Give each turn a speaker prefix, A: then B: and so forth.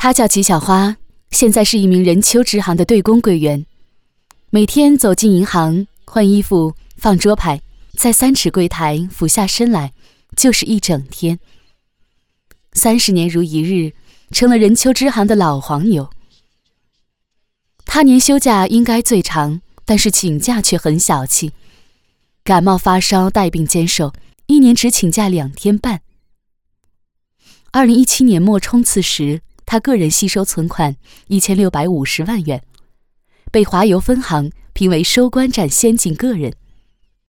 A: 他叫齐小花，现在是一名人丘支行的对公柜员，每天走进银行换衣服放桌牌，在3尺柜台俯下身来，就是一整天。30年如一日，成了人丘支行的老黄牛。他年休假应该最长，但是请假却很小气，感冒发烧带病兼受，1年只请假2天半。2017年末冲刺时，他个人吸收存款1650万元，被华油分行评为收官战先进个人。